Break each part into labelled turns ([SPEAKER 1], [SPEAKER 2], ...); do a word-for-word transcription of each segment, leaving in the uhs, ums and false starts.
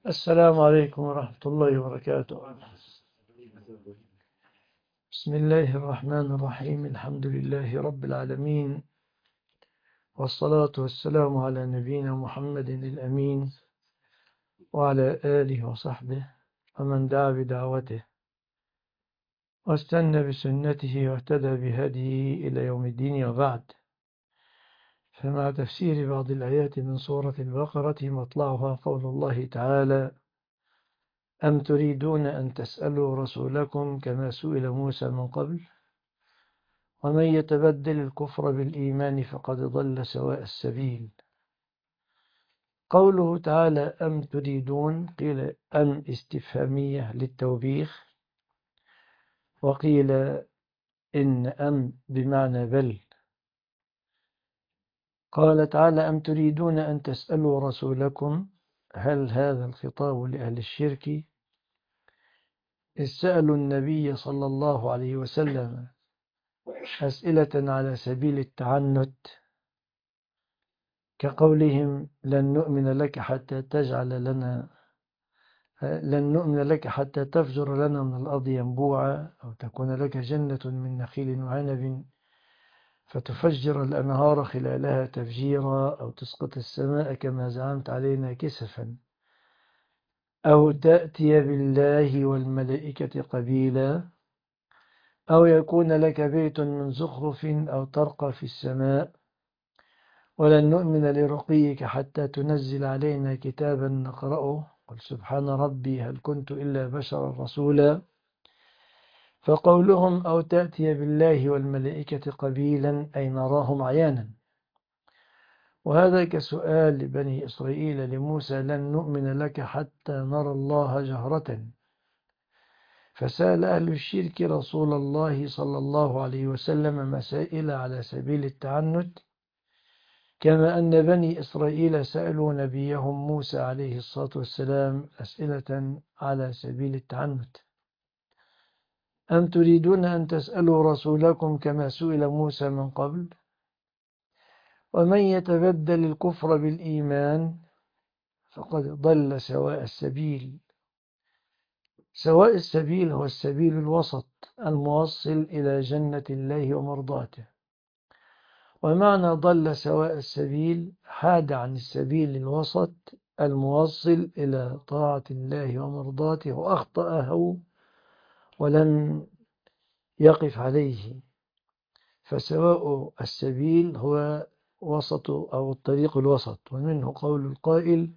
[SPEAKER 1] السلام عليكم ورحمة الله وبركاته. بسم الله الرحمن الرحيم. الحمد لله رب العالمين، والصلاة والسلام على نبينا محمد الأمين وعلى آله وصحبه ومن دعا بدعوته واستنى بسنته واهتدى بهديه إلى يوم الدين، وبعد. فمع تفسير بعض الآيات من سورة البقرة مطلعها قول الله تعالى: أم تريدون أن تسألوا رسولكم كما سئل موسى من قبل ومن يتبدل الكفر بالإيمان فقد ضل سواء السبيل. قوله تعالى أم تريدون، قيل أم استفهامية للتوبيخ، وقيل إن أم بمعنى بل. قال تعالى أم تريدون أن تسألوا رسولكم، هل هذا الخطاب لأهل الشرك إذ سألوا النبي صلى الله عليه وسلم أسئلة على سبيل التعنت، كقولهم لن نؤمن لك حتى تجعل لنا لن نؤمن لك حتى تفجر لنا من الأرض ينبوعا، أو تكون لك جنة من نخيل وعنب فتفجر الأنهار خلالها تفجيرا، أو تسقط السماء كما زعمت علينا كسفا، أو تأتي بالله والملائكة قبيلا، أو يكون لك بيت من زخرف أو ترقى في السماء، ولن نؤمن لرقيك حتى تنزل علينا كتابا نقرأه، قل سبحان ربي هل كنت إلا بشرا رسولا. فقولهم أو تأتي بالله والملائكة قبيلا أي نراهم عيانا، وهذا كسؤال لبني إسرائيل لموسى لن نؤمن لك حتى نرى الله جهرة، فسأل أهل الشرك رسول الله صلى الله عليه وسلم مسائل على سبيل التعنت، كما أن بني إسرائيل سألوا نبيهم موسى عليه الصلاة والسلام أسئلة على سبيل التعنت. أم تريدون أن تسألوا رسولكم كما سئل موسى من قبل ومن يتبدل الكفر بالإيمان فقد ضل سواء السبيل. سواء السبيل هو السبيل الوسط الموصل إلى جنة الله ومرضاته، ومعنى ضل سواء السبيل حاد عن السبيل الوسط الموصل إلى طاعة الله ومرضاته وأخطأه ولم يقف عليه. فسواء السبيل هو وسط أو الطريق الوسط. ومنه قول القائل: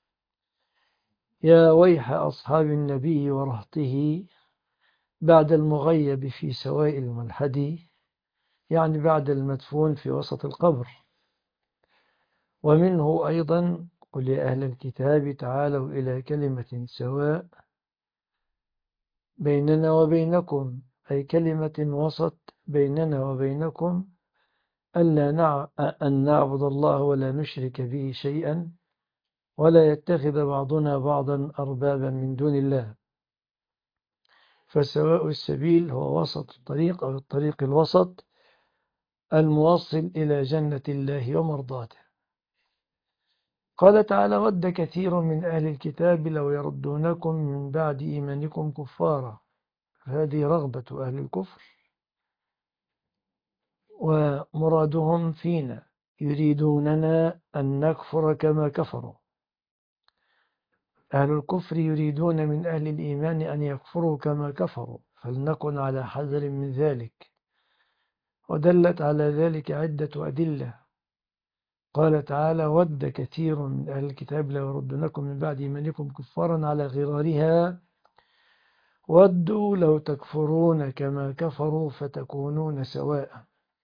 [SPEAKER 1] يا ويح أصحاب النبي ورهطه بعد المغيب في سواء الملحد، يعني بعد المدفون في وسط القبر. ومنه أيضا قل يا أهل الكتاب تعالوا إلى كلمة سواء بيننا وبينكم، أي كلمة وسط بيننا وبينكم، ألا نع... أن نعبد الله ولا نشرك به شيئا، ولا يتخذ بعضنا بعضا أربابا من دون الله. فسواء السبيل هو وسط الطريق أو الطريق الوسط الموصل إلى جنة الله ومرضاته. قال تعالى: ود كثير من أهل الكتاب لو يردونكم من بعد إيمانكم كفارا. هذه رغبة أهل الكفر ومرادهم فينا، يريدوننا أن نكفر كما كفروا. أهل الكفر يريدون من أهل الإيمان أن يكفروا كما كفروا، فلنكن على حذر من ذلك. ودلت على ذلك عدة أدلة. قال تعالى: ود كثير من أهل الكتاب لو يردونكم من بعد إيمانكم كفارا على غرارها، ودوا لو تكفرون كما كفروا فتكونون سواء.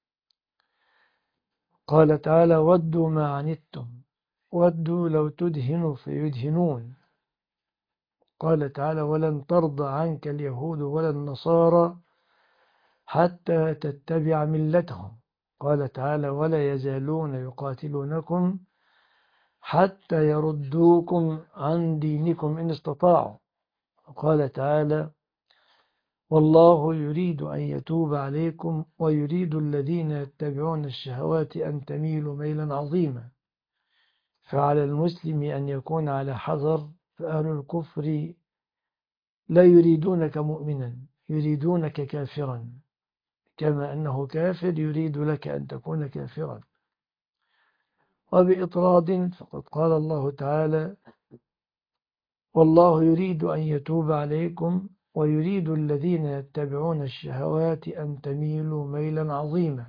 [SPEAKER 1] قال تعالى: ودوا ما عنتم ودوا لو تدهنوا فيدهنون. قال تعالى: ولن ترضى عنك اليهود ولا النصارى حتى تتبع ملتهم. قال تعالى: ولا يزالون يقاتلونكم حتى يردوكم عن دينكم إن استطاعوا. قال تعالى: والله يريد أن يتوب عليكم ويريد الذين يتبعون الشهوات أن تميلوا ميلا عظيما. فعلى المسلم أن يكون على حذر فأهل الكفر لا يريدونك مؤمنا، يريدونك كافرا، كما أنه كافر يريد لك أن تكون كافرا. وبإطراد فقد قال الله تعالى: والله يريد أن يتوب عليكم ويريد الذين يتبعون الشهوات أن تميلوا ميلا عظيما.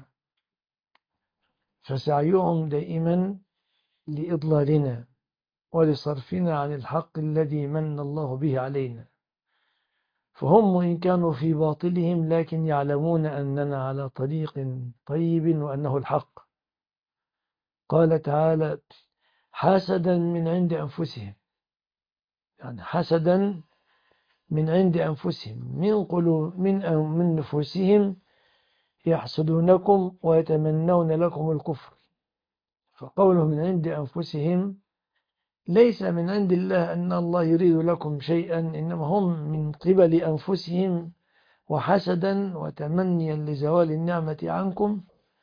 [SPEAKER 1] فسعيهم دائما لإضلالنا ولصرفنا عن الحق الذي من الله به علينا. فهم وإن كانوا في باطلهم لكن يعلمون أننا على طريق طيب وأنه الحق. قال تعالى: حسدا من عند أنفسهم، يعني حسدا من عند أنفسهم، من قلوب من من نفوسهم يحسدونكم ويتمنون لكم الكفر. فقوله من عند أنفسهم ليس من عند الله أن الله يريد لكم شيئا، إنما هم من قبل أنفسهم، وحسدا وتمنيا لزوال النعمة عنكم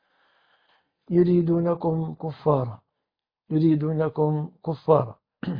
[SPEAKER 1] يريدونكم كفارا يريدونكم كفارا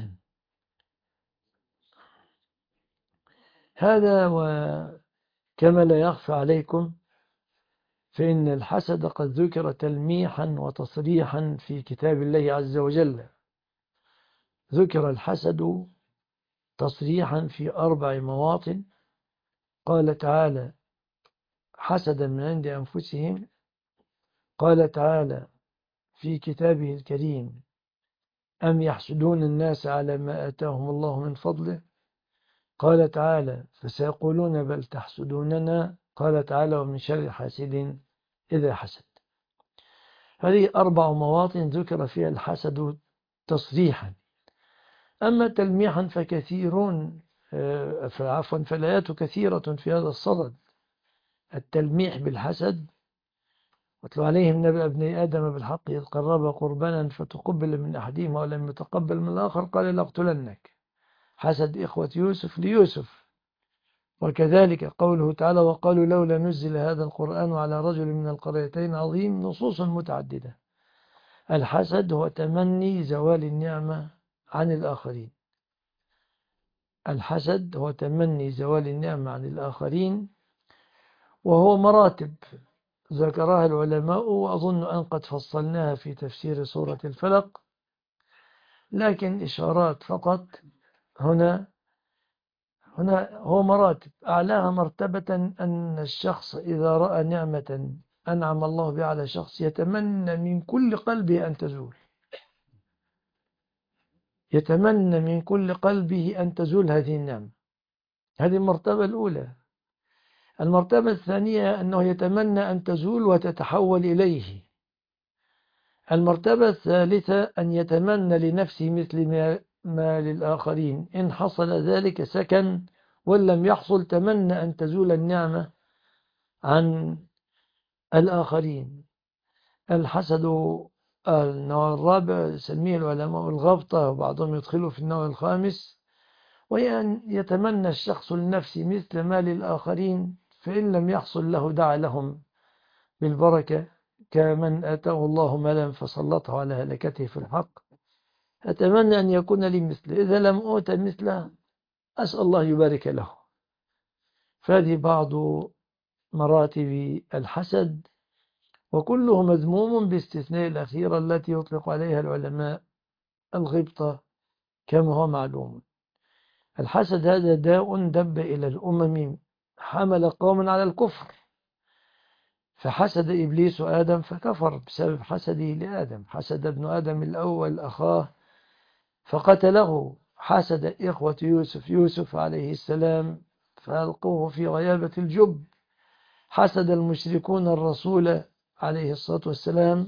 [SPEAKER 1] هذا. وكما لا يخفى عليكم فإن الحسد قد ذكر تلميحا وتصريحا في كتاب الله عز وجل. ذكر الحسد تصريحا في أربع مواطن. قال تعالى: حسدا من عند أنفسهم. قال تعالى في كتابه الكريم: أم يحسدون الناس على ما آتاهم الله من فضله. قال تعالى: فسيقولون بل تحسدوننا. قال تعالى: ومن شر حاسد إذا حسد. هذه أربع مواطن ذكر فيها الحسد تصريحا. أما تلميحا فكثيرون، عفوا فالآيات كثيرة في هذا الصدد. التلميح بالحسد: واتلو عليهم نبأ ابني آدم بالحق إذ قربا قربانا فتقبل من أحدهما ولم يتقبل من الآخر قال لأقتلنك. حسد إخوة يوسف ليوسف. وكذلك قوله تعالى: وقالوا لولا نزل هذا القرآن على رجل من القريتين عظيم. نصوص متعددة. الحسد هو تمني زوال النعمة عن الآخرين. الحسد هو تمني زوال النعمة عن الآخرين، وهو مراتب ذكرها العلماء، وأظن أن قد فصلناها في تفسير سورة الفلق، لكن إشارات فقط. هنا هنا هو مراتب. أعلاها مرتبة أن الشخص إذا رأى نعمة أنعم الله بها على شخص يتمنى من كل قلبه أن تزول، يتمنى من كل قلبه أن تزول هذه النعمة. هذه المرتبة الأولى. المرتبة الثانية أنه يتمنى أن تزول وتتحول إليه. المرتبة الثالثة أن يتمنى لنفسه مثل ما, ما للآخرين. إن حصل ذلك سكن، وإن لم يحصل تمنى أن تزول النعمة عن الآخرين. الحسد النوع الرابع يسميه العلماء الغبطة، وبعضهم يدخله في النوع الخامس، وهي أن يتمنى الشخص لنفسه مثل ما للآخرين، فإن لم يحصل له دعا لهم بالبركة، كمن آتاه الله مالا فسلطه على هلكته في الحق. أتمنى أن يكون لي مثله، إذا لم أوت مثله أسأل الله يبارك له. فهذه بعض مراتب الحسد، وكله مذموم باستثناء الأخيرة التي يطلق عليها العلماء الغبطة كما هو معلوم. الحسد هذا داء دب إلى الأمم حمل قوم على الكفر. فحسد إبليس آدم فكفر بسبب حسده لآدم. حسد ابن آدم الأول أخاه فقتله. حسد إخوة يوسف يوسف عليه السلام فألقوه في غيابة الجب. حسد المشركون الرسول عليه الصلاة والسلام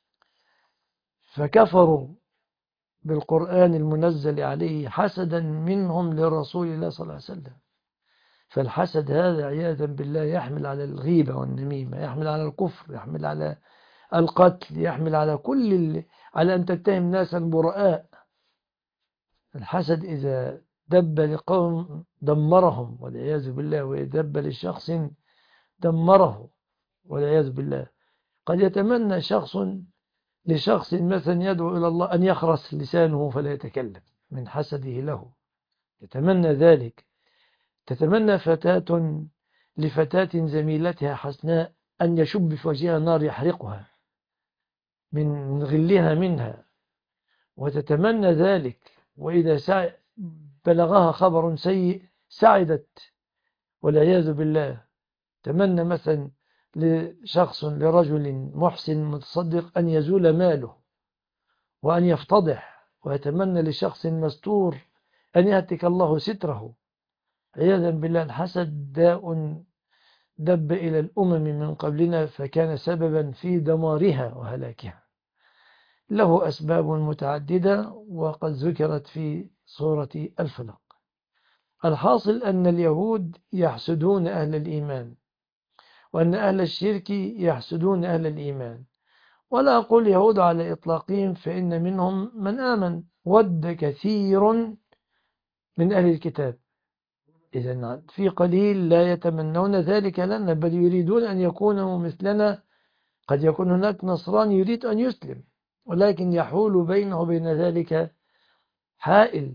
[SPEAKER 1] فكفروا بالقرآن المنزل عليه حسدا منهم لرسول الله صلى الله عليه وسلم. فالحسد هذا عياذا بالله يحمل على الغيبة والنميمة، يحمل على الكفر، يحمل على القتل، يحمل على كل ال... على أن تتهم ناسا براء. الحسد إذا دب لقوم دمرهم والعياذ بالله، ويدب لشخص دمره والعياذ بالله. قد يتمنى شخص لشخص مثلا يدعو إلى الله أن يخرس لسانه فلا يتكلم من حسده له. تتمنى ذلك. تتمنى فتاة لفتاة زميلتها حسناء أن يشب في وجهها نار يحرقها من غلها منها، وتتمنى ذلك. وإذا سع... بلغها خبر سيء سعدت والعياذ بالله. تمنى مثلا لشخص لرجل محسن متصدق أن يزول ماله وأن يفتضح، ويتمنى لشخص مستور أن يهتك الله ستره. عياذا بالله. الحسد داء دب إلى الأمم من قبلنا فكان سببا في دمارها وهلاكها. له أسباب متعددة وقد ذكرت في سورة الفلق. الحاصل أن اليهود يحسدون أهل الإيمان، وأن أهل الشرك يحسدون أهل الإيمان. ولا أقول يهود على إطلاقهم، فإن منهم من آمن. ود كثير من أهل الكتاب، إذن في قليل لا يتمنون ذلك لنا، بل يريدون أن يكونوا مثلنا. قد يكون هناك نصراني يريد أن يسلم، ولكن يحول بينه وبين ذلك حائل.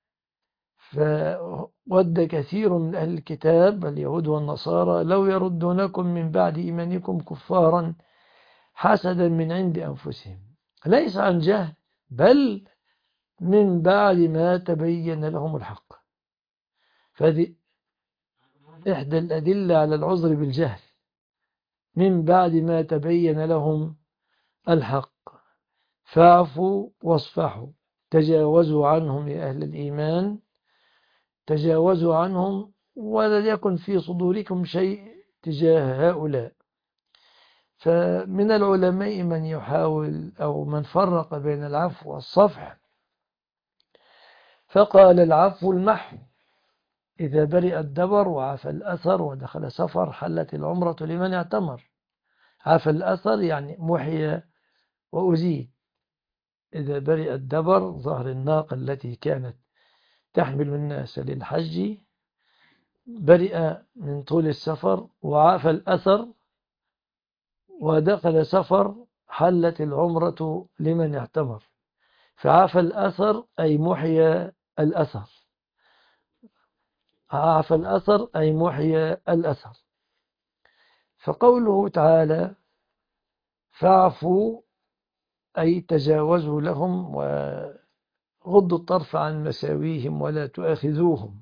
[SPEAKER 1] فود كثير من أهل الكتاب اليهود والنصارى لو يردونكم من بعد إيمانكم كفارا حسدا من عند أنفسهم، ليس عن جهل بل من بعد ما تبين لهم الحق. فهذه إحدى الأدلة على العذر بالجهل، من بعد ما تبين لهم الحق. فاعفوا واصفحوا، تجاوزوا عنهم يا أهل الإيمان، تجاوزوا عنهم ولا يكن في صدوركم شيء تجاه هؤلاء. فمن العلماء من يحاول أو من فرق بين العفو والصفح، فقال العفو المحو، إذا برئ الدبر وعفى الأثر ودخل سفر حلت العمرة لمن اعتمر. عفى الأثر يعني محي وأزيد. إذا برئ الدبر ظهر الناقة التي كانت تحمل الناس للحج برئ من طول السفر، وعفى الأثر ودخل سفر حلت العمرة لمن اعتمر. فعفى الأثر أي محي الأثر، عفى الأثر أي محي الأثر. فقوله تعالى فاعفوا أي تجاوزوا لهم وغضوا الطرف عن مساويهم ولا تؤاخذوهم.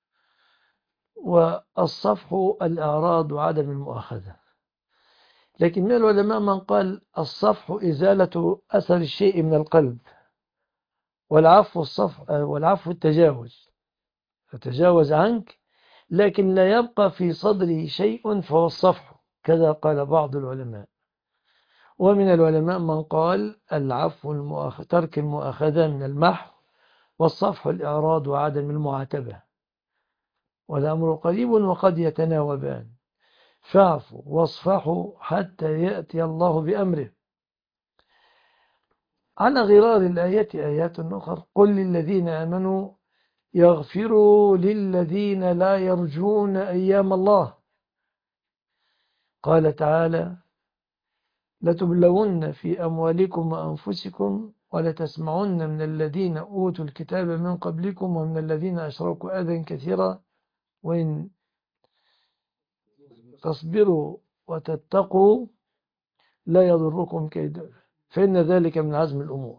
[SPEAKER 1] والصفح الإعراض وعدم المؤاخذة. لكن من العلماء من قال الصفح إزالة أثر الشيء من القلب، والعفو الصفح والعفو التجاوز، فتجاوز عنك لكن لا يبقى في صدره شيء فهو الصفح، كذا قال بعض العلماء. ومن العلماء من قال العفو المؤاخذة ترك المؤاخذة من المحو، والصفح الإعراض وعدم المعاتبة، والأمر قريب وقد يتناوبان. فاعفوا واصفحوا حتى يأتي الله بأمره. على غرار الآية آيات أخرى، قل للذين آمنوا يغفروا للذين لا يرجون أيام الله. قال تعالى لتبلون في أموالكم وأنفسكم ولتسمعن من الذين أوتوا الكتاب من قبلكم ومن الذين أشركوا أذى كثيرا وإن تصبروا وتتقوا لا يضركم كيد فإن ذلك من عزم الأمور.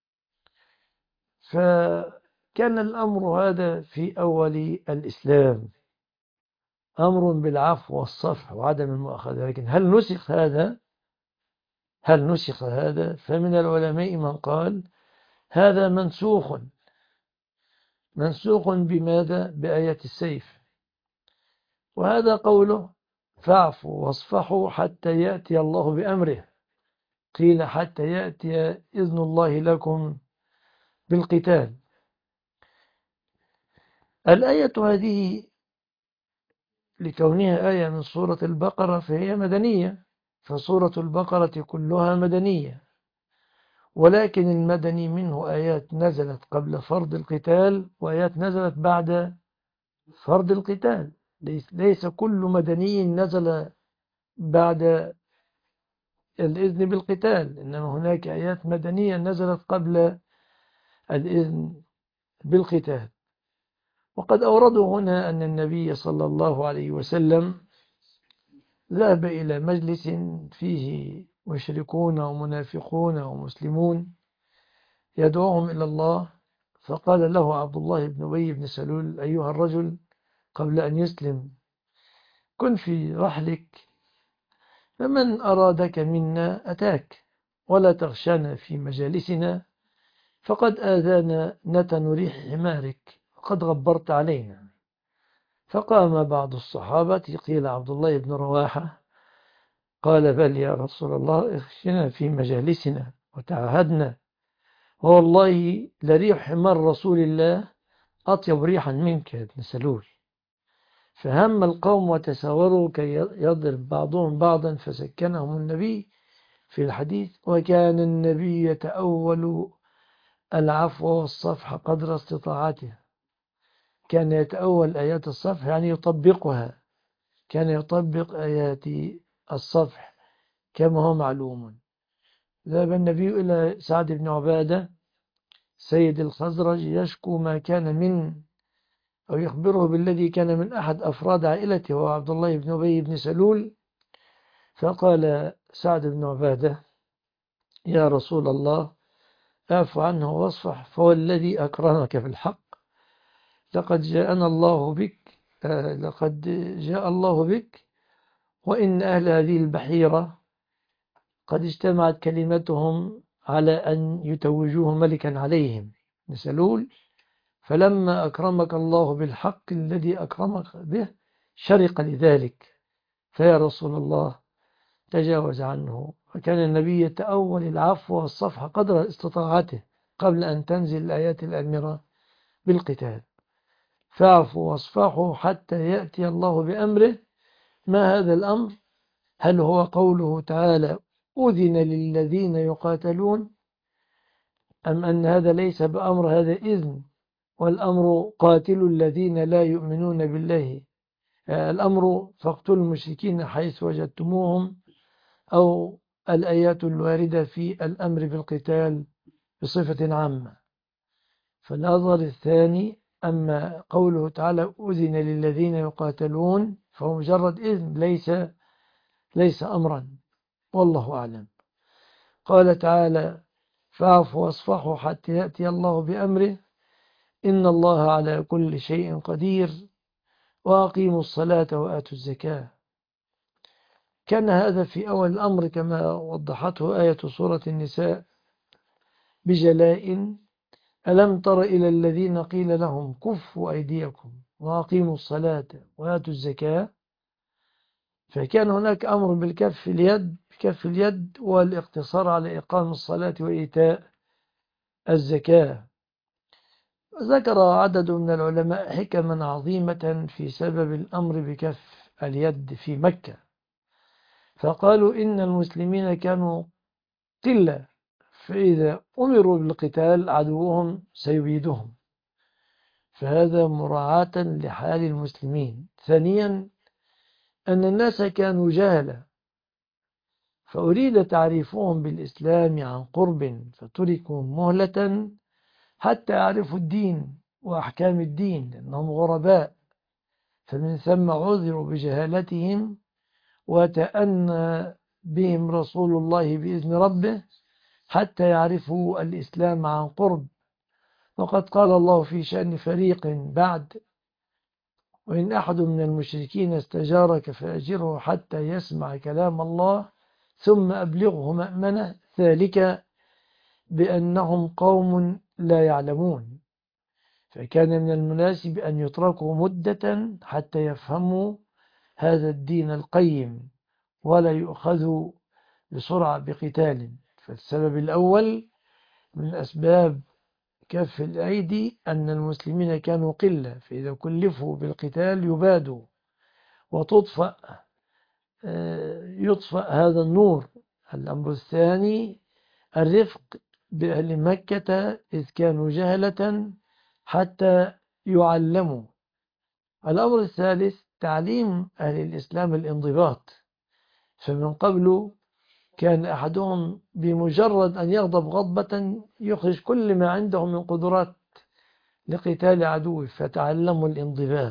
[SPEAKER 1] فكان الأمر هذا في أول الإسلام أمر بالعفو والصفح وعدم المؤاخذة. لكن هل نسخ هذا؟ هل نسخ هذا؟ فمن العلماء من قال هذا منسوخ. منسوخ بماذا؟ بآية السيف. وهذا قوله فاعفوا واصفحوا حتى يأتي الله بأمره. قيل حتى يأتي إذن الله لكم بالقتال. الآية هذه لكونها آية من سورة البقرة فهي مدنية، فسورة البقرة كلها مدنية، ولكن المدني منه آيات نزلت قبل فرض القتال وآيات نزلت بعد فرض القتال. ليس كل مدني نزل بعد الإذن بالقتال، إنما هناك آيات مدنية نزلت قبل الإذن بالقتال. وقد أوردوا هنا أن النبي صلى الله عليه وسلم ذهب إلى مجلس فيه مشركون ومنافقون ومسلمون يدعوهم إلى الله، فقال له عبد الله بن أبي بن سلول: أيها الرجل، قبل أن يسلم كن في رحلك، فمن أرادك منا أتاك، ولا تغشانا في مجالسنا، فقد آذانا نتن ريح حمارك وقد غبرت علينا. فقام بعض الصحابة، قيل عبد الله بن رواحة، قال: بل يا رسول الله، اخشنا في مجالسنا وتعهدنا، والله لريح حمار رسول الله أطيب ريحا منك يا ابن سلول. فهم القوم وتساوروا كي يضرب بعضهم بعضا، فسكنهم النبي في الحديث. وكان النبي يتأول العفو والصفح قدر استطاعته، كان يتأول آيات الصفح يعني يطبقها، كان يطبق آيات الصفح كما هو معلوم. ذهب النبي إلى سعد بن عبادة سيد الخزرج يشكو ما كان من أو يخبره بالذي كان من أحد أفراد عائلته وهو عبد الله بن أبي بن سلول. فقال سعد بن عبادة: يا رسول الله، اعف عنه واصفح، فهو الذي أكرمك في الحق، لقد جاءنا الله بك آه لقد جاء الله بك، وإن أهل هذه البحيرة قد اجتمعت كلمتهم على أن يتوجوه ملكا عليهم سلول، فلما أكرمك الله بالحق الذي أكرمك به شرق لذلك، فيا رسول الله تجاوز عنه. وكان النبي يتأول العفو والصفح قدر استطاعته قبل أن تنزل الآيات الآمرة بالقتال. فاعفوا واصفحوا حتى يأتي الله بأمره. ما هذا الأمر؟ هل هو قوله تعالى: أذن للذين يقاتلون، أم أن هذا ليس بأمر، هذا إذن، والأمر قاتلوا الذين لا يؤمنون بالله، الأمر فاقتلوا المشركين حيث وجدتموهم، أو الآيات الواردة في الأمر بالقتال بصفة عامة. فالنظر الثاني، أما قوله تعالى أذن للذين يقاتلون فهو مجرد إذن، ليس ليس أمرا، والله أعلم. قال تعالى: فاعفوا واصفحوا حتى يأتي الله بأمره، إن الله على كل شيء قدير، وأقيموا الصلاة وآتوا الزكاة. كان هذا في أول الأمر كما وضحته آية سورة النساء بجلاء: ألم تر إلى الذين قيل لهم كفوا أيديكم وأقيموا الصلاة وآتوا الزكاة. فكان هناك أمر بالكف اليد بكف اليد والاقتصار على إقام الصلاة وإيتاء الزكاة. ذكر عدد من العلماء حكما عظيمة في سبب الأمر بكف اليد في مكة، فقالوا إن المسلمين كانوا قلة، فإذا أمروا بالقتال عدوهم سيبيدهم، فهذا مراعاة لحال المسلمين. ثانيا، أن الناس كانوا جهلة، فأريد تعريفهم بالإسلام عن قرب، فتركوا مهلة حتى يعرفوا الدين وأحكام الدين، لأنهم غرباء، فمن ثم عذروا بجهالتهم، وتأنى بهم رسول الله بإذن ربه حتى يعرفوا الإسلام عن قرب. وقد قال الله في شأن فريق بعد: وإن أحد من المشركين استجارك فأجره حتى يسمع كلام الله ثم أبلغه مأمنه، ذلك بأنهم قوم لا يعلمون. فكان من المناسب أن يتركوا مدة حتى يفهموا هذا الدين القيم، ولا يؤخذوا بسرعة بقتال. فالسبب الأول من أسباب كف الأيدي أن المسلمين كانوا قلة، فإذا كلفوا بالقتال يبادوا وتطفأ يطفأ هذا النور. الأمر الثاني الرفق بأهل مكة إذ كانوا جهلة حتى يعلموا. الأمر الثالث تعليم أهل الإسلام الانضباط، فمن قبل كان أحدهم بمجرد أن يغضب غضبة يخرج كل ما عنده من قدرات لقتال عدوه فتعلموا الانضباط.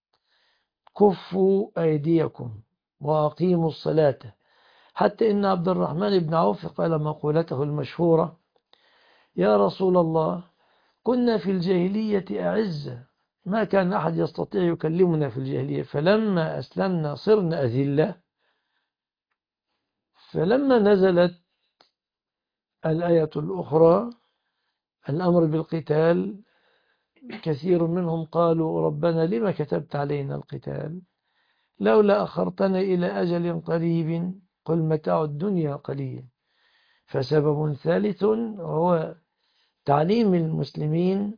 [SPEAKER 1] كفوا أيديكم وأقيموا الصلاة. حتى إن عبد الرحمن بن عوف قال مقولته المشهورة: يا رسول الله، كنا في الجاهلية أعزة، ما كان أحد يستطيع يكلمنا في الجاهلية، فلما أسلمنا صرنا أذلة. فلما نزلت الآية الأخرى الأمر بالقتال، كثير منهم قالوا: ربنا لما كتبت علينا القتال؟ لولا أخرتنا إلى أجل قريب، قل متاع الدنيا قليل. فسبب ثالث هو تعليم المسلمين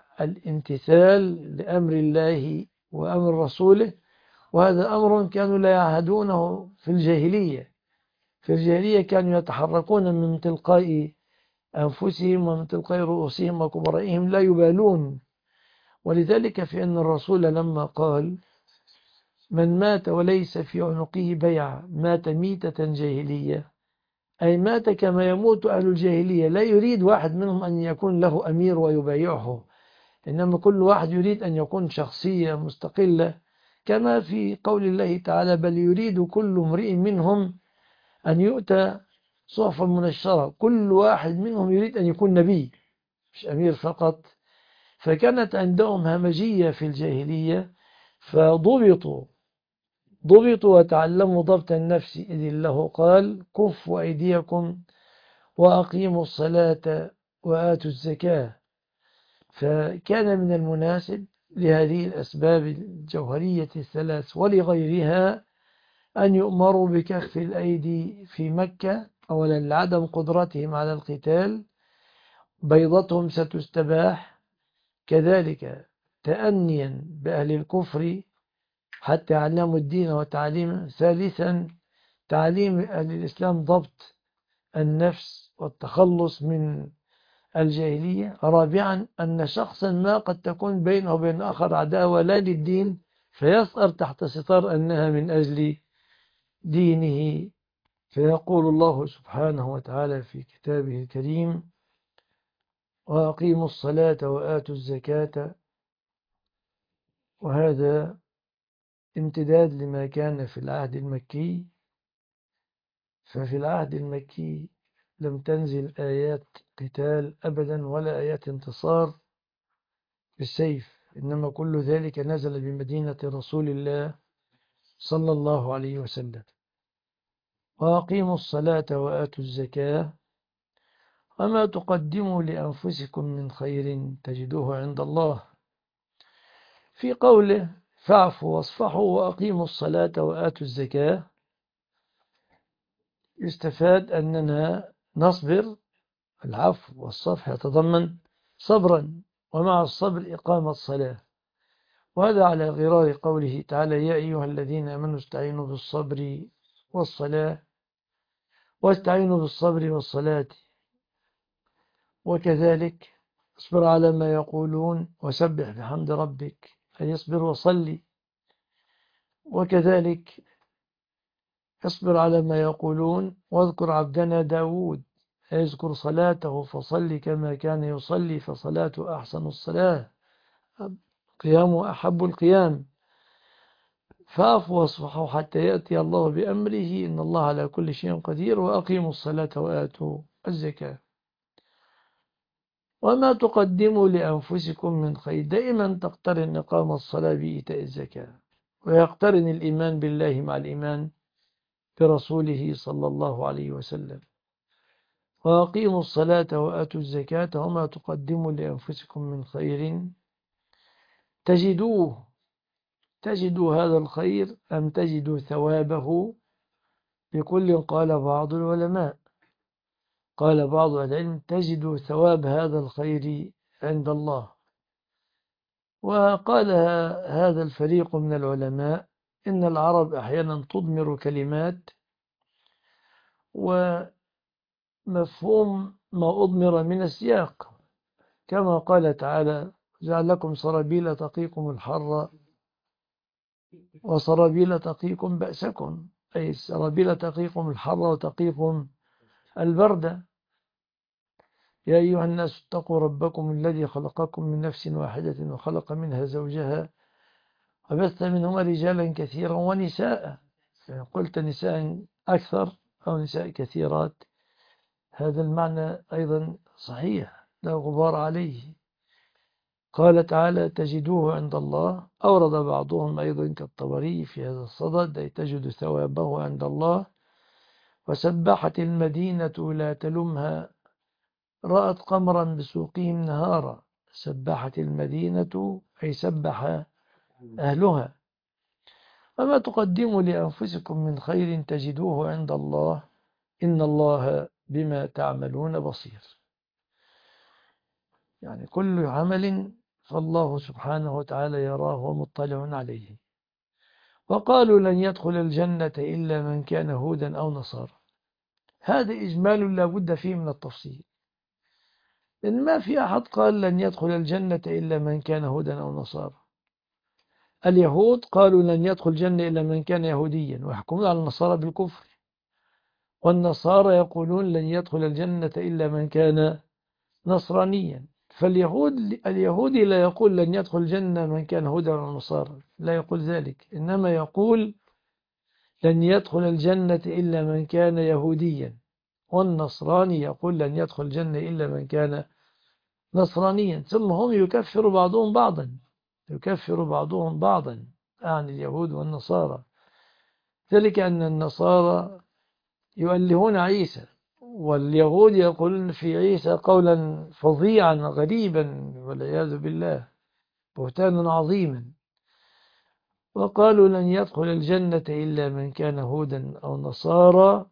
[SPEAKER 1] الامتثال لأمر الله وأمر رسوله، وهذا أمر كانوا لا يعهدونه في الجاهلية. في الجاهلية كانوا يتحركون من تلقاء أنفسهم ومن تلقاء رؤوسهم وكبرائهم، لا يبالون. ولذلك فإن الرسول لما قال: من مات وليس في عنقه بيعة مات ميتة جاهلية، أي مات كما يموت أهل الجاهلية. لا يريد واحد منهم أن يكون له أمير ويبايعه، إنما كل واحد يريد أن يكون شخصية مستقلة، كما في قول الله تعالى: بل يريد كل امرئ منهم أن يؤتى صحفا منشرة. كل واحد منهم يريد أن يكون نبي مش أمير فقط. فكانت عندهم همجية في الجاهلية، فضبطوا ضبطوا وتعلموا ضبط النفس، إذ الله قال: كفوا أيديكم وأقيموا الصلاة وآتوا الزكاة. فكان من المناسب لهذه الأسباب الجوهرية الثلاث ولغيرها أن يؤمروا بكف الأيدي في مكة، أولا لعدم قدرتهم على القتال، بيضتهم ستستباح، كذلك تأنيا بأهل الكفر حتى يعلموا الدين وتعليمه، ثالثا تعليم أهل الإسلام ضبط النفس والتخلص من الجاهلية، رابعا أن شخصا ما قد تكون بينه وبين آخر عداوة لا للدين، فيسأر تحت ستار أنها من أجل دينه. فيقول الله سبحانه وتعالى في كتابه الكريم: وأقيموا الصلاة وآتوا الزكاة. وهذا امتداد لما كان في العهد المكي. ففي العهد المكي لم تنزل آيات قتال أبدا ولا آيات انتصار بالسيف، إنما كل ذلك نزل بمدينة رسول الله صلى الله عليه وسلم. وأقيموا الصلاة وآتوا الزكاة وما تقدموا لأنفسكم من خير تجدوه عند الله. في قوله: فاعفوا واصفحوا وأقيموا الصلاة وآتوا الزكاة، يستفاد أننا نصبر. العفو والصفح يتضمن صبرا، ومع الصبر إقامة الصلاة. وهذا على غرار قوله تعالى: يا أيها الذين آمنوا استعينوا بالصبر والصلاة واستعينوا بالصبر والصلاة. وكذلك اصبر على ما يقولون وسبح بحمد ربك، أي اصبر وصلي. وكذلك اصبر على ما يقولون واذكر عبدنا داود، يذكر صلاته فصل كما كان يصلي فصلاته أحسن الصلاة، قيامه أحب القيام. فاعفوا واصفحوا حتى يأتي الله بأمره، إن الله على كل شيء قدير. وأقيموا الصلاة وآتوا الزكاة. وما تقدموا لأنفسكم من خير، دائما تقترن إقام الصلاة بإيتاء الزكاة، ويقترن الإيمان بالله مع الإيمان برسوله صلى الله عليه وسلم. وأقيموا الصلاة وآتوا الزكاة وما تقدموا لأنفسكم من خير تجدوه. تجدوا هذا الخير أم تجدوا ثوابه؟ بكل قال بعض العلماء. قال بعض العلم: تجدوا ثواب هذا الخير عند الله. وقال هذا الفريق من العلماء: إن العرب أحيانا تضمر كلمات، ومفهوم ما أضمر من السياق، كما قال تعالى: جعل لكم سرابيل تقيكم الحر وسرابيل تقيكم بأسكم، أي سرابيل تقيكم الحر وتقيكم البرد. يا أيها الناس اتقوا ربكم الذي خلقكم من نفس واحدة وخلق منها زوجها وبث منهما رجالا كثيرا ونساء. قلت نساء أكثر أو نساء كثيرات، هذا المعنى أيضا صحيح لا غبار عليه. قال تعالى تجدوه عند الله. أورد بعضهم أيضا كالطبري في هذا الصدد أي تجد ثوابه عند الله. وسبحت المدينة لا تلمها رأت قمرا بسوقهم نهارا. سبحت المدينة أي سبح أهلها. وما تقدموا لأنفسكم من خير تجدوه عند الله إن الله بما تعملون بصير. يعني كل عمل فالله سبحانه وتعالى يراه ومطلع عليه. وقالوا لن يدخل الجنة إلا من كان هودا أو نصارى. هذا إجمال لا بد فيه من التفصيل، إن ما في أحد قال لن يدخل الجنة إلا من كان هودا أو نصارى. اليهود قالوا لن يدخل الجنة إلا من كان يهوديا ويحكمون على النصارى بالكفر، والنصارى يقولون لن يدخل الجنة إلا من كان نصرانيا. فاليهود اليهودي لا يقول لن يدخل الجنة من كان هودا أو نصارى، لا يقول ذلك، إنما يقول لن يدخل الجنة إلا من كان يهوديا. والنصراني يقول لن يدخل الجنة إلا من كان نصرانيا. ثم هم يكفر بعضهم بعضا يكفر بعضهم بعضا عن اليهود والنصارى. ذلك أن النصارى يؤلهون عيسى، واليهود يقولون في عيسى قولا فظيعا غريبا والعياذ بالله، بهتانا عظيما. وقالوا لن يدخل الجنة إلا من كان هودا أو نصارى.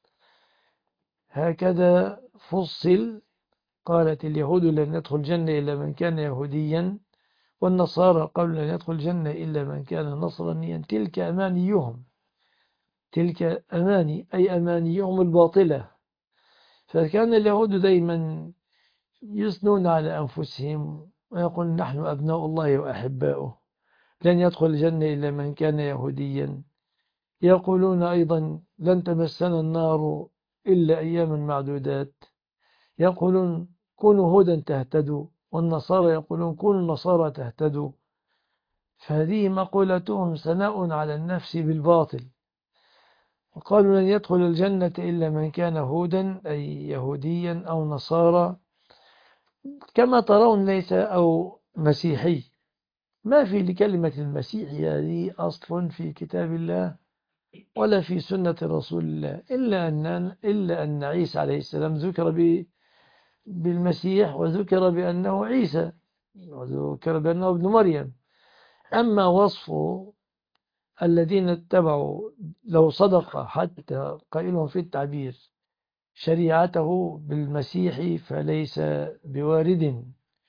[SPEAKER 1] هكذا فصل. قالت اليهود لن يدخل الجنة إلا من كان يهوديا، والنصارى قالوا لن يدخل الجنة إلا من كان نصرانيا. تلك أمانيهم تلك أماني أي أمانيهم الباطلة. فكان اليهود دائما يثنون على أنفسهم ويقول نحن أبناء الله وأحباؤه، لن يدخل الجنة إلا من كان يهوديا. يقولون أيضا لن تمسنا النار إلا أياما معدودات. يقولون كونوا هودا تهتدوا، والنصارى يقولون كونوا نصارى تهتدوا. فهذه مقولتهم ثناء على النفس بالباطل. وقالوا لن يدخل الجنة إلا من كان هودا أي يهوديا أو نصارى كما ترون، ليس أو مسيحي. ما في لكلمة المسيح هذه أصل في كتاب الله ولا في سنة رسول الله، إلا أن إلا أن عيسى عليه السلام ذكر بالمسيح وذكر بأنه عيسى وذكر بأنه ابن مريم. أما وصفه الذين اتبعوا لو صدق حتى قائلهم في التعبير شريعته بالمسيح فليس بوارد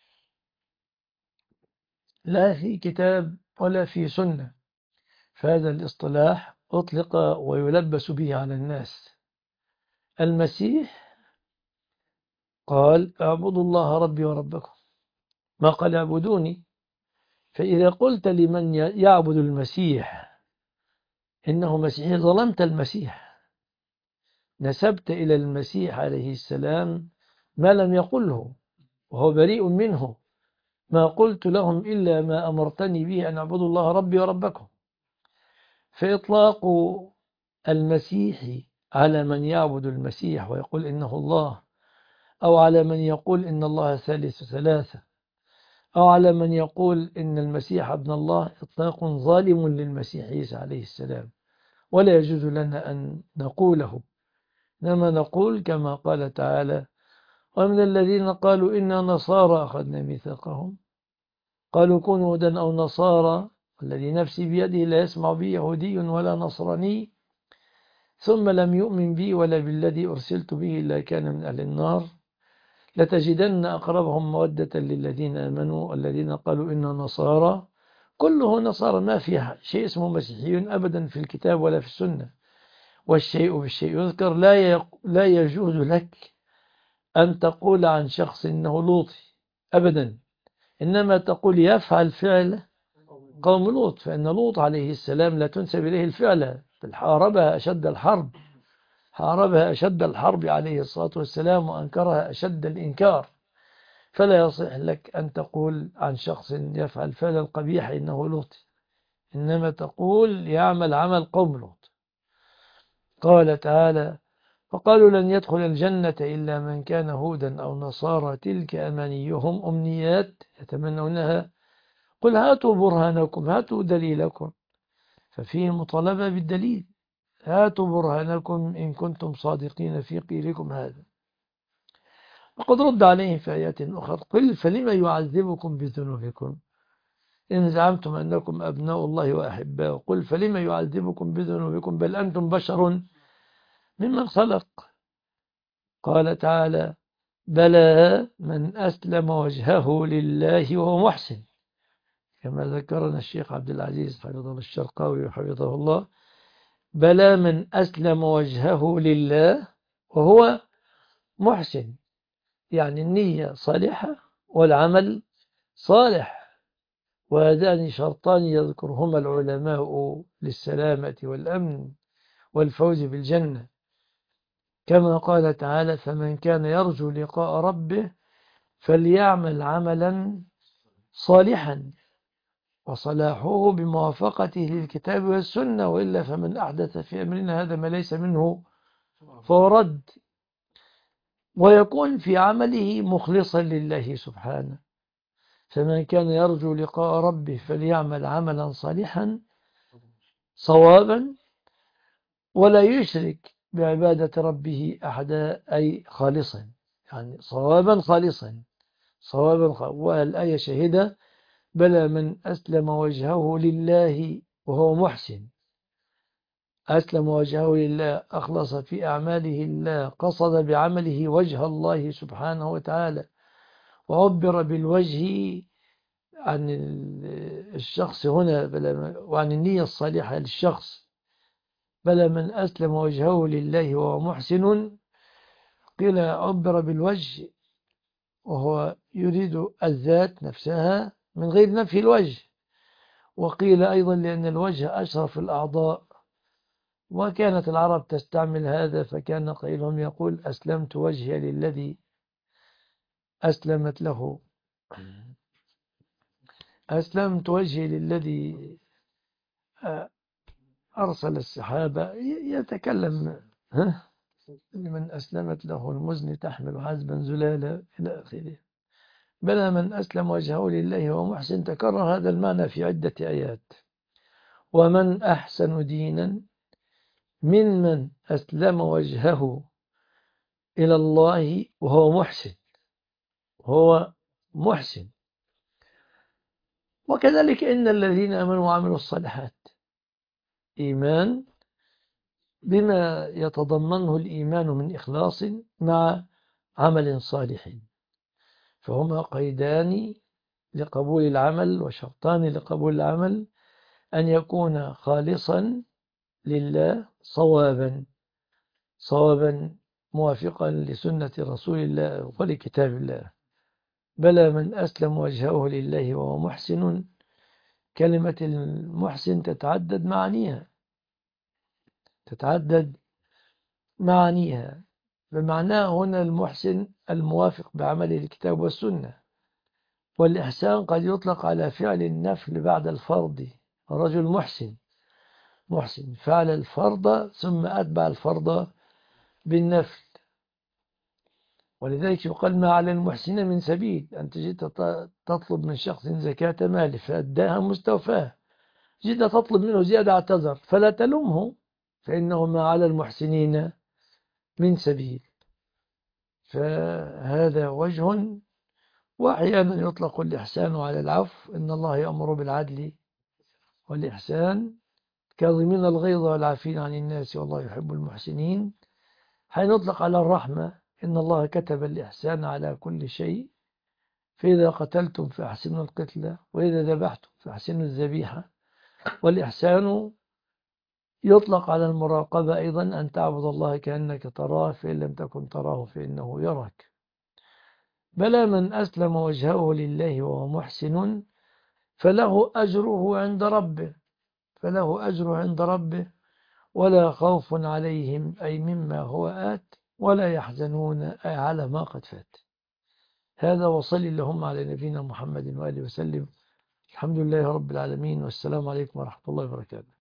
[SPEAKER 1] لا في كتاب ولا في سنة. فهذا الاصطلاح أطلق ويلبس به على الناس. المسيح قال اعبدوا الله ربي وربكم، ما قال اعبدوني. فإذا قلت لمن يعبد المسيح إنه مسيحي ظلمت المسيح، نسبت إلى المسيح عليه السلام ما لم يقله وهو بريء منه. ما قلت لهم إلا ما أمرتني به أن اعبدوا الله ربي وربكم. فإطلاق المسيح على من يعبد المسيح ويقول إنه الله، أو على من يقول إن الله ثالث ثلاثة، أو على من يقول إن المسيح ابن الله، إطلاق ظالم للمسيح عيسى عليه السلام، ولا يجوز لنا أن نقوله. إنما نقول كما قال تعالى ومن الذين قالوا إنا نصارى أخذنا ميثاقهم قالوا كونوا هودا أو نصارى والذي نفسي بيده لا يسمع بي يهودي ولا نصراني ثم لم يؤمن بي ولا بالذي أرسلت به إلا كان من أهل النار لتجدن أقربهم مودة للذين آمنوا الذين قالوا إنا نصارى. كله نصارى، ما فيها شيء اسمه مسيحيون أبدا في الكتاب ولا في السنة. والشيء بالشيء يذكر. لا لا يجوز لك أن تقول عن شخص إنه لوطي أبدا، إنما تقول يفعل فعل قوم لوط، فإن لوط عليه السلام لا تنسب إليه الفعل، بل حاربها أشد الحرب، حاربها أشد الحرب عليه الصلاة والسلام وأنكرها أشد الإنكار. فلا يصح لك أن تقول عن شخص يفعل فعل القبيح إنه لوط، إنما تقول يعمل عمل قوم لوط. قال تعالى: فقالوا لن يدخل الجنة إلا من كان هودا أو نصارى تلك أمانيهم أمنيات يتمنونها قل هاتوا برهانكم هاتوا دليلكم. ففيه مطالبة بالدليل، هاتوا برهانكم إن كنتم صادقين في قيلكم هذا. وقد رد عليهم في آيات أخرى: قل فلم يعذبكم بذنوبكم إن زعمتم أنكم أبناء الله وأحباؤه قل فلم يعذبكم بذنوبكم بل أنتم بشر ممن خلق. قال تعالى: بلى من أسلم وجهه لله وهو محسن، كما ذكرنا الشيخ عبد العزيز حفظه الشرقاوي وحفظه الله. بلى من أسلم وجهه لله وهو محسن، يعني النية صالحة والعمل صالح، وهذان شرطان يذكرهما العلماء للسلامة والأمن والفوز بالجنة، كما قال تعالى: فمن كان يرجو لقاء ربه فليعمل عملا صالحا، وصلاحه بموافقته للكتاب والسنة، وإلا فمن أحدث في أمرنا هذا ما ليس منه فهو رد. ويكون في عمله مخلصا لله سبحانه. فمن كان يرجو لقاء ربه فليعمل عملا صالحا صوابا ولا يشرك بعبادة ربه أحدا، أي خالصا، يعني صوابا خالصا صوابا خالصا. والآية شهدة: بلى من أسلم وجهه لله وهو محسن. أسلم وجهه لله، أخلص في أعماله الله، قصد بعمله وجه الله سبحانه وتعالى. وعبر بالوجه عن الشخص هنا وعن النية الصالحة للشخص. بلى من أسلم وجهه لله وهو محسن، قيل عبر بالوجه وهو يريد الذات نفسها من غير نفي الوجه، وقيل أيضا لأن الوجه أشرف الأعضاء، وكانت العرب تستعمل هذا، فكان قائلهم يقول: أسلمت وجهي للذي أسلمت له أسلمت وجهي للذي أرسل السحابة. يتكلم ها لمن أسلمت له المزن تحمل حزبا زلالا إلى آخره. بلى من أسلم وجهه لله ومحسن، تكرر هذا المعنى في عدة آيات. ومن أحسن دينا ممن أسلم وجهه إلى الله وهو محسن هو محسن. وكذلك إن الذين آمنوا وعملوا الصالحات، إيمان بما يتضمنه الإيمان من إخلاص مع عمل صالح، فهما قيدان لقبول العمل وشرطان لقبول العمل: أن يكون خالصا لله صوابا صوابا موافقا لسنة رسول الله ولكتاب الله. بلى من أسلم وجهه لله وهو محسن، كلمة المحسن تتعدد معانيها تتعدد معانيها بمعناه هنا المحسن الموافق بعمل الكتاب والسنة. والإحسان قد يطلق على فعل النفل بعد الفرض. رجل محسن محسن فعل الفرض ثم أتبع الفرض بالنفل، ولذلك يقال: ما على المحسن من سبيل. أنت جئت تطلب من شخص زكاة ماله فأداها مستوفاه، جئت تطلب منه زيادة اعتذر، فلا تلومه، فإنه ما على المحسنين من سبيل. فهذا وجه. وأحيانا يطلق الإحسان على العفو: إن الله يأمر بالعدل والإحسان كاظمين الغيظ والعافين عن الناس والله يحب المحسنين. حين يطلق على الرحمة: إن الله كتب الإحسان على كل شيء، فإذا قتلتم فأحسنوا القتلة وإذا ذبحتم فأحسنوا الذبيحة. والإحسان يطلق على المراقبة أيضا: أن تعبد الله كأنك تراه فإن لم تكن تراه فإنه يراك. بلى من أسلم وجهه لله وهو محسن فله أجره عند ربه فله أجره عند ربه ولا خوف عليهم أي مما هو آت ولا يحزنون أي على ما قد فات. هذا وصل اللهم على نبينا محمد وآله وسلم. الحمد لله رب العالمين، والسلام عليكم ورحمة الله وبركاته.